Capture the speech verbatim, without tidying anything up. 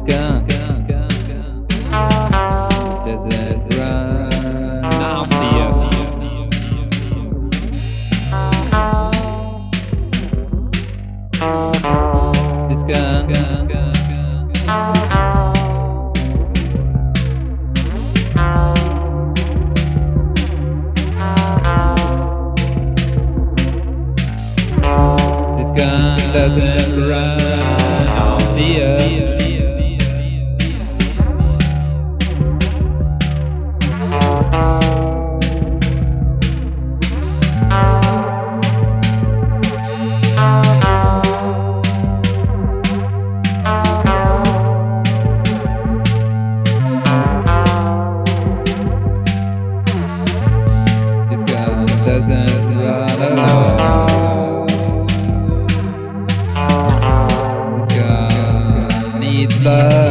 gun doesn't run out the earth. This gun This gun doesn't run on the earth. This gun doesn't run alone. This gun needs love.